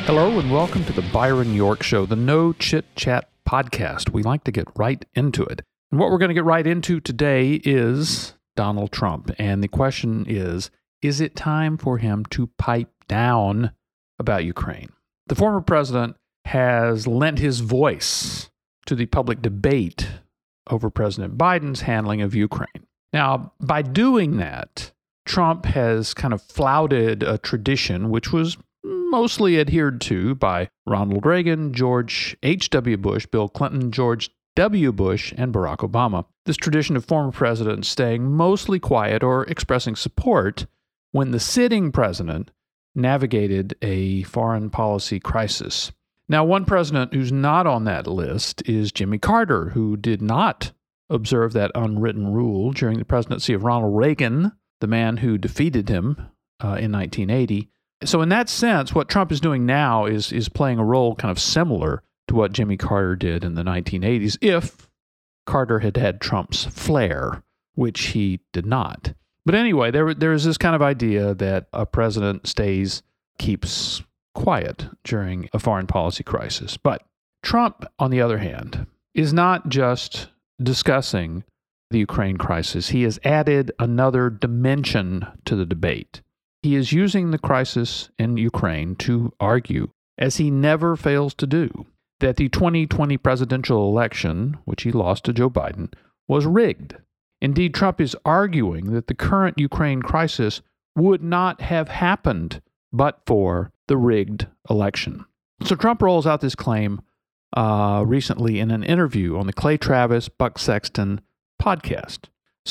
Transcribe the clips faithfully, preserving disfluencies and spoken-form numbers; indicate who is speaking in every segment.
Speaker 1: Hello and welcome to the Byron York Show, the No Chit Chat podcast. We like to get right into it. And what we're going to get right into today is Donald Trump. And the question is, is it time for him to pipe down about Ukraine? The former president has lent his voice to the public debate over President Biden's handling of Ukraine. Now, by doing that, Trump has kind of flouted a tradition which was mostly adhered to by Ronald Reagan, George H W. Bush, Bill Clinton, George W. Bush, and Barack Obama. This tradition of former presidents staying mostly quiet or expressing support when the sitting president navigated a foreign policy crisis. Now, one president who's not on that list is Jimmy Carter, who did not observe that unwritten rule during the presidency of Ronald Reagan, the man who defeated him uh, in nineteen eighty. So in that sense, what Trump is doing now is is playing a role kind of similar to what Jimmy Carter did in the nineteen eighties, if Carter had had Trump's flair, which he did not. But anyway, there there is this kind of idea that a president stays, keeps quiet during a foreign policy crisis. But Trump, on the other hand, is not just discussing the Ukraine crisis. He has added another dimension to the debate. He is using the crisis in Ukraine to argue, as he never fails to do, that the twenty twenty presidential election, which he lost to Joe Biden, was rigged. Indeed, Trump is arguing that the current Ukraine crisis would not have happened but for the rigged election. So Trump rolls out this claim uh, recently in an interview on the Clay Travis, Buck Sexton podcast.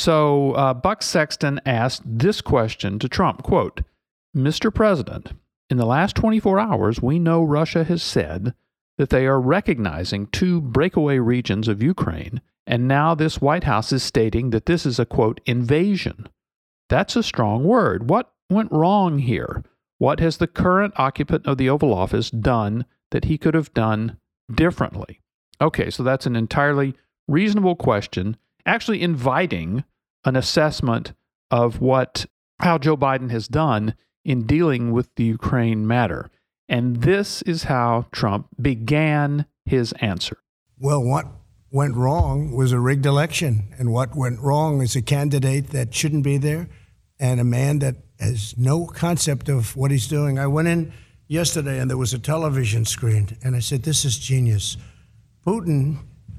Speaker 1: So uh, Buck Sexton asked this question to Trump, quote, "Mister President, in the last twenty-four hours, we know Russia has said that they are recognizing two breakaway regions of Ukraine, and now this White House is stating that this is a, quote, invasion. That's a strong word. What went wrong here? What has the current occupant of the Oval Office done that he could have done differently?" Okay, so that's an entirely reasonable question, actually inviting an assessment of what how Joe Biden has done in dealing with the Ukraine matter. And this is how Trump began his answer.
Speaker 2: Well, what went wrong was a rigged election, and what went wrong is a candidate that shouldn't be there and a man that has no concept of what he's doing. I went in yesterday and there was a television screen, and I said, this is genius. Putin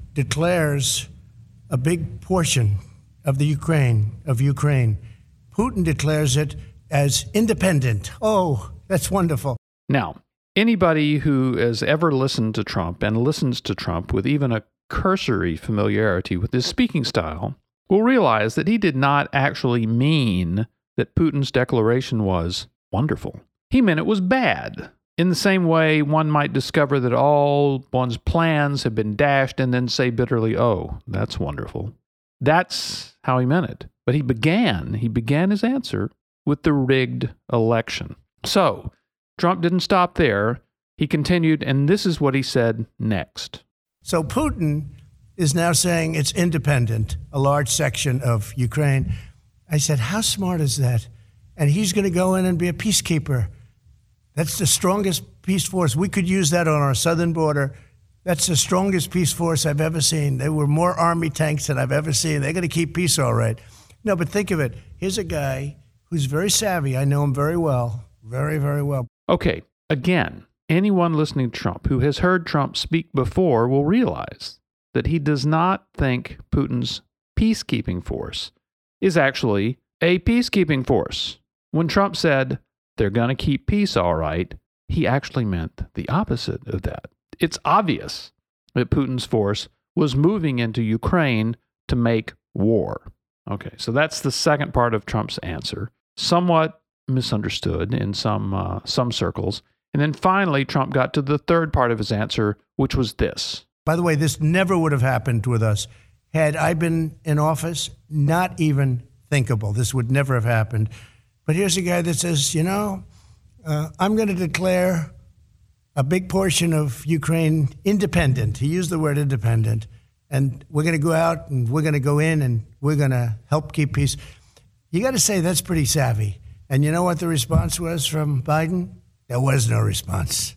Speaker 2: declares a big portion of the Ukraine, of Ukraine. Putin declares it as independent. Oh, that's wonderful.
Speaker 1: Now, anybody who has ever listened to Trump and listens to Trump with even a cursory familiarity with his speaking style will realize that he did not actually mean that Putin's declaration was wonderful. He meant it was bad. In the same way, one might discover that all one's plans have been dashed and then say bitterly, oh, that's wonderful. That's how he meant it. But he began, he began his answer with the rigged election. So, Trump didn't stop there. He continued, and this is what he said next.
Speaker 2: So Putin is now saying it's independent, a large section of Ukraine. I said, how smart is that? And he's going to go in and be a peacekeeper. That's the strongest peace force. We could use that on our southern border. That's the strongest peace force I've ever seen. There were more army tanks than I've ever seen. They're going to keep peace all right. No, but think of it. Here's a guy who's very savvy. I know him very well, very, very well.
Speaker 1: Okay, again, anyone listening to Trump who has heard Trump speak before will realize that he does not think Putin's peacekeeping force is actually a peacekeeping force. When Trump said, they're going to keep peace all right, he actually meant the opposite of that. It's obvious that Putin's force was moving into Ukraine to make war. Okay, so that's the second part of Trump's answer, somewhat misunderstood in some uh, some circles. And then finally, Trump got to the third part of his answer, which was this.
Speaker 2: By the way, this never would have happened with us. Had I been in office, not even thinkable. This would never have happened. But here's a guy that says, you know, uh, I'm going to declare a big portion of Ukraine independent. He used the word independent. And we're going to go out and we're going to go in and we're going to help keep peace. You got to say that's pretty savvy. And you know what the response was from Biden? There was no response.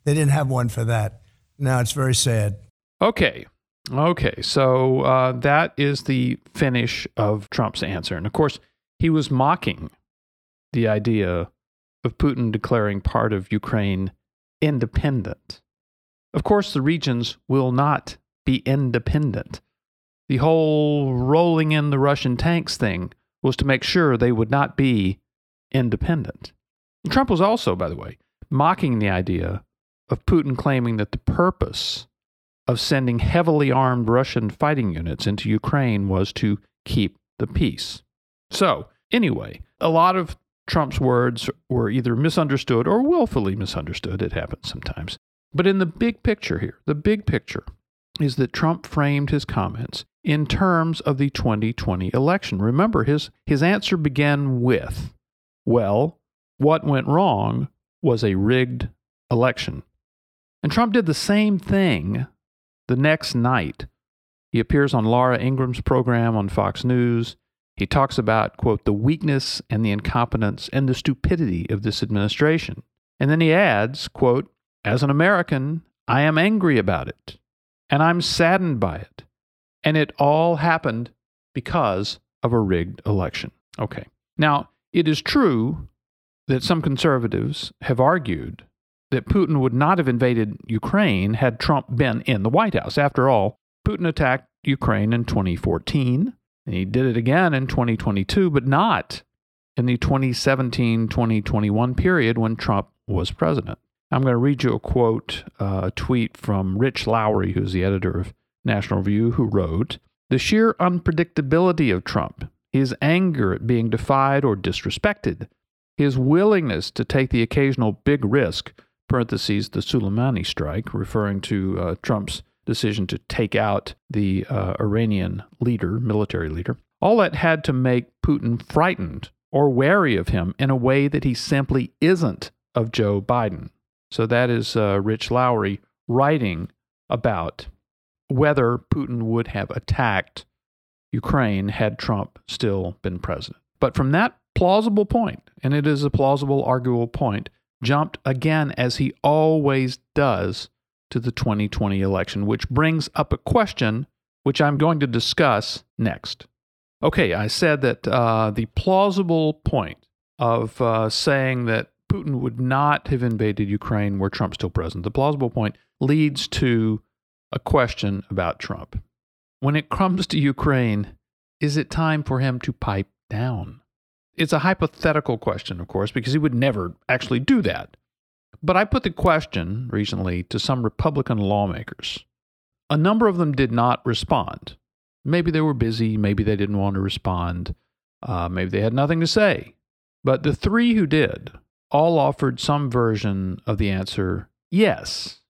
Speaker 2: They didn't have one for that. Now it's very sad.
Speaker 1: Okay. Okay. So uh, that is the finish of Trump's answer. And of course, he was mocking the idea of Putin declaring part of Ukraine independent. Of course, the regions will not be independent. The whole rolling in the Russian tanks thing was to make sure they would not be independent. And Trump was also, by the way, mocking the idea of Putin claiming that the purpose of sending heavily armed Russian fighting units into Ukraine was to keep the peace. So, anyway, a lot of Trump's words were either misunderstood or willfully misunderstood. It happens sometimes. But in the big picture here, the big picture is that Trump framed his comments in terms of the twenty twenty election. Remember, his, his answer began with, well, what went wrong was a rigged election. And Trump did the same thing the next night. He appears on Laura Ingraham's program on Fox News. He talks about, quote, the weakness and the incompetence and the stupidity of this administration. And then he adds, quote, as an American, I am angry about it, and I'm saddened by it. And it all happened because of a rigged election. Okay. Now, it is true that some conservatives have argued that Putin would not have invaded Ukraine had Trump been in the White House. After all, Putin attacked Ukraine in twenty fourteen, and he did it again in twenty twenty-two, but not in the twenty seventeen twenty twenty-one period when Trump was president. I'm going to read you a quote, uh, a tweet from Rich Lowry, who's the editor of National Review, who wrote, the sheer unpredictability of Trump, his anger at being defied or disrespected, his willingness to take the occasional big risk, parentheses, the Soleimani strike, referring to uh, Trump's decision to take out the uh, Iranian leader, military leader, all that had to make Putin frightened or wary of him in a way that he simply isn't of Joe Biden. So that is uh, Rich Lowry writing about whether Putin would have attacked Ukraine had Trump still been president. But from that plausible point, and it is a plausible, arguable point, jumped again, as he always does, to the twenty twenty election, which brings up a question which I'm going to discuss next. Okay, I said that uh, the plausible point of uh, saying that Putin would not have invaded Ukraine were Trump still president, the plausible point leads to a question about Trump. When it comes to Ukraine, is it time for him to pipe down? It's a hypothetical question, of course, because he would never actually do that. But I put the question recently to some Republican lawmakers. A number of them did not respond. Maybe they were busy, maybe they didn't want to respond, uh, maybe they had nothing to say. But the three who did all offered some version of the answer, yes.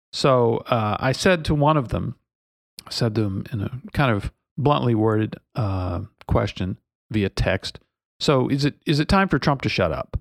Speaker 1: So uh, I said to one of them, I said to him in a kind of bluntly worded uh, question via text, so is it is it time for Trump to shut up?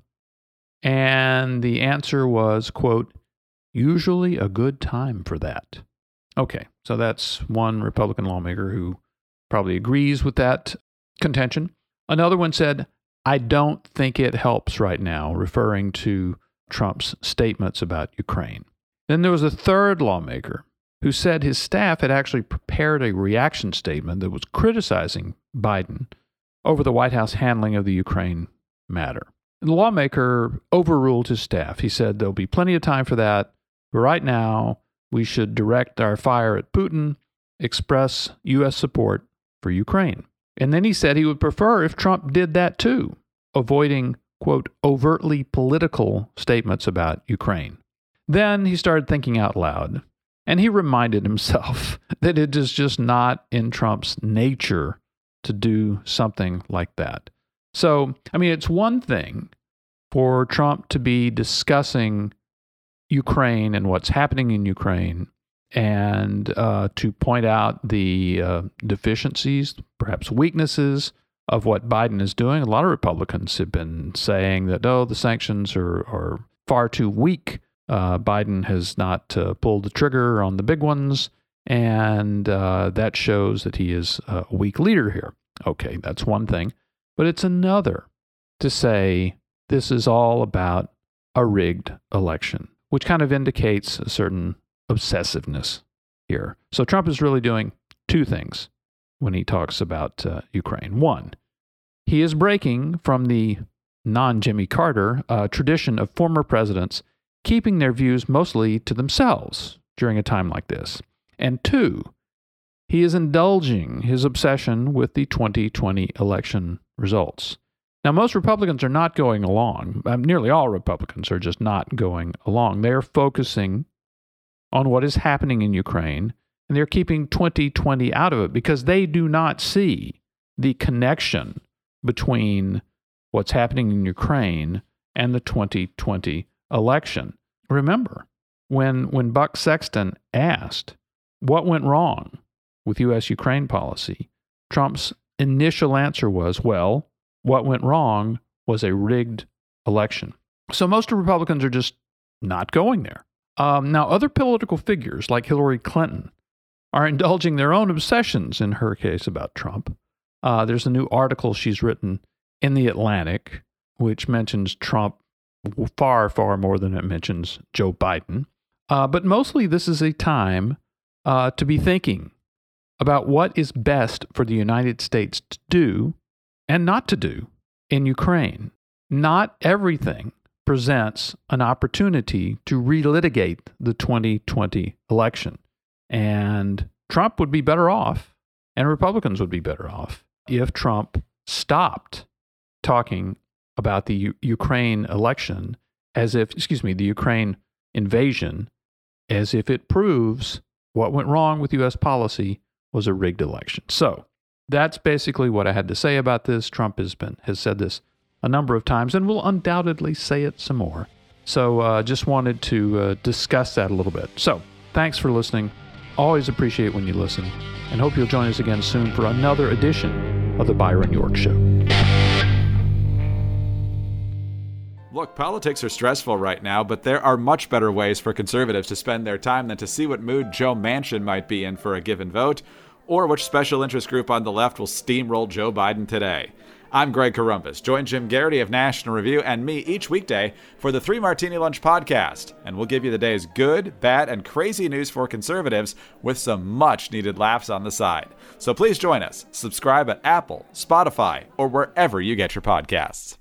Speaker 1: And the answer was, quote, usually a good time for that. Okay, so that's one Republican lawmaker who probably agrees with that contention. Another one said, I don't think it helps right now, referring to Trump's statements about Ukraine. Then there was a third lawmaker who said his staff had actually prepared a reaction statement that was criticizing Biden over the White House handling of the Ukraine matter. The lawmaker overruled his staff. He said there'll be plenty of time for that, but right now we should direct our fire at Putin, express U S support for Ukraine. And then he said he would prefer if Trump did that too, avoiding, quote, overtly political statements about Ukraine. Then he started thinking out loud, and he reminded himself that it is just not in Trump's nature to do something like that. So, I mean, it's one thing for Trump to be discussing Ukraine and what's happening in Ukraine and uh, to point out the uh, deficiencies, perhaps weaknesses of what Biden is doing. A lot of Republicans have been saying that, oh, the sanctions are, are far too weak. Uh, Biden has not uh, pulled the trigger on the big ones, and uh, that shows that he is a weak leader here. Okay, that's one thing. But it's another to say this is all about a rigged election. which kind of indicates a certain obsessiveness here. So Trump is really doing two things when he talks about uh, Ukraine. One, he is breaking from the non-Jimmy Carter uh, tradition of former presidents keeping their views mostly to themselves during a time like this. And two, he is indulging his obsession with the twenty twenty election results. Now, most Republicans are not going along. Um, nearly all Republicans are just not going along. They're focusing on what is happening in Ukraine, and they're keeping twenty twenty out of it because they do not see the connection between what's happening in Ukraine and the twenty twenty election. Remember, when, when Buck Sexton asked what went wrong with U S Ukraine policy, Trump's initial answer was, well, what went wrong was a rigged election. So most Republicans are just not going there. Um, now, other political figures like Hillary Clinton are indulging their own obsessions in her case about Trump. Uh, there's a new article she's written in The Atlantic, which mentions Trump far, far more than it mentions Joe Biden. Uh, but mostly this is a time uh, to be thinking about what is best for the United States to do and not to do in Ukraine. Not everything presents an opportunity to relitigate the twenty twenty election. And Trump would be better off, and Republicans would be better off, if Trump stopped talking about the U- Ukraine election as if, excuse me, the Ukraine invasion, as if it proves what went wrong with U S policy was a rigged election. So that's basically what I had to say about this. Trump has been has said this a number of times and will undoubtedly say it some more. So uh, just wanted to uh, discuss that a little bit. So thanks for listening. Always appreciate when you listen, and hope you'll join us again soon for another edition of The Byron York Show.
Speaker 3: Look, politics are stressful right now, but there are much better ways for conservatives to spend their time than to see what mood Joe Manchin might be in for a given vote, or which special interest group on the left will steamroll Joe Biden today. I'm Greg Corombos. Join Jim Garrity of National Review and me each weekday for the Three Martini Lunch podcast, and we'll give you the day's good, bad, and crazy news for conservatives with some much-needed laughs on the side. So please join us. Subscribe at Apple, Spotify, or wherever you get your podcasts.